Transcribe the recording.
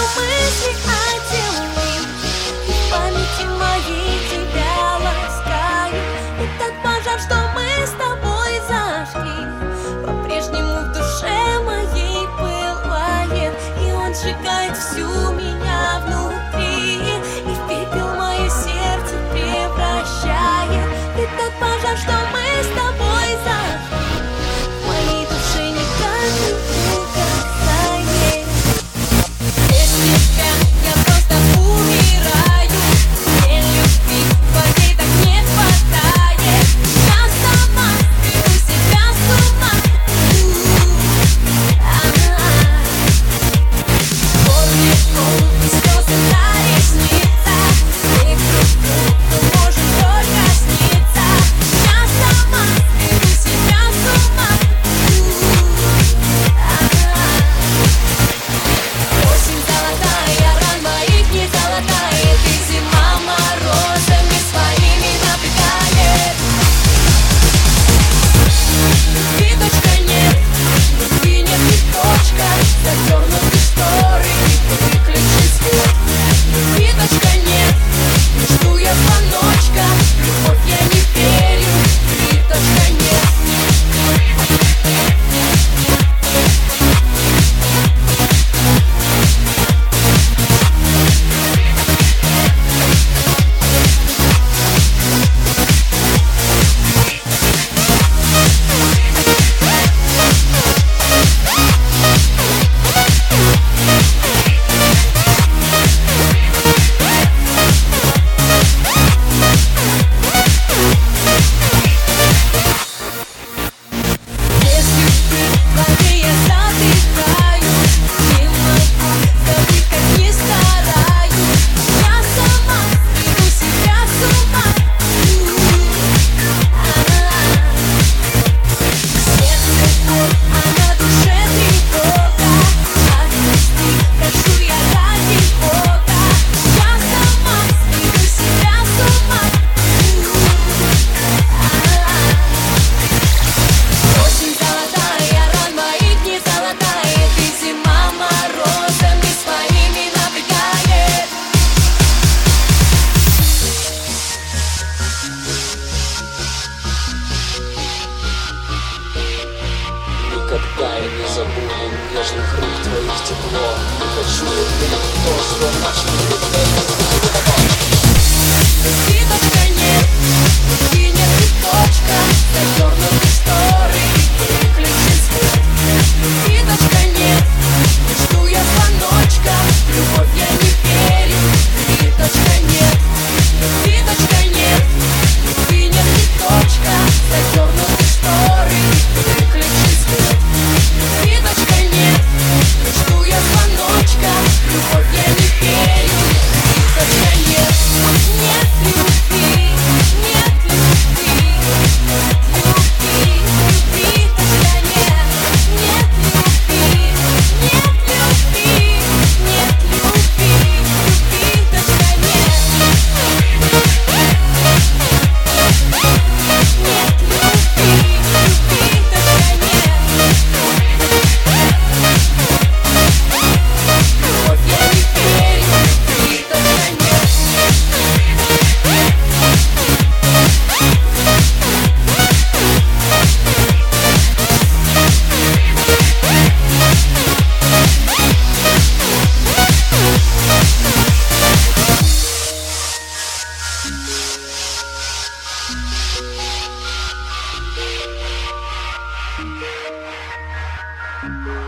мысли отделить. И в памяти моей тебя ласкаю. И тот пожар, что мы с тобой зажгли, по-прежнему в душе моей пылает. И он сжигает всю меня внутри, и в пепел мое сердце превращает. И тот пожар, что мы с тобой зажгли, в моей душе никак не угасает. Без тебя я просто умираю. Мне любви твоей так не хватает. Я сама сведу себя с ума. Горле ком и слезы на ресницах. Мы друг другу можем только сниться. Я сама сведу себя с ума. Осень золотая, ран моих не золотает. И зима морозами своими напрягает. Цветочка нет, любви нет, цветочка. Задернуты шторы и выключен свет. Цветочка нет, не жду я звоночка. Любовь я не верю, цветочка нет. Без любви в голове я задыхаюсь. Не могу забыть, как не стараюсь. Я сама сведу себя с ума. Сердце боль, а на душе тревога. Отпусти, прошу я ради Бога. Я сама сведу себя с ума. Осень золотая, ран моих не золотает. И зима морозами своими напрягает. Никогда я не забуду нежных рук твоих тепло. Не хочу быть то, что нашли Цветочка нет, любви нет, цветочка. Задернуты шторы и выключен свет. Цветочка нет, не жду я звоночка. Любовь я не верю, цветочка нет. Цветочка нет, любви нет, цветочка. Задернуты шторы и выключен свет. Цветочка нет, не жду я звоночка. Любовь я не верю, цветочка нет. Нет любви, нет любви, любви, любви, точка нет. Нет любви, нет любви, нет любви, любви, точка нет. Нет любви, любви, точка нет. Любовь я не верю, любви, точка нет. Thank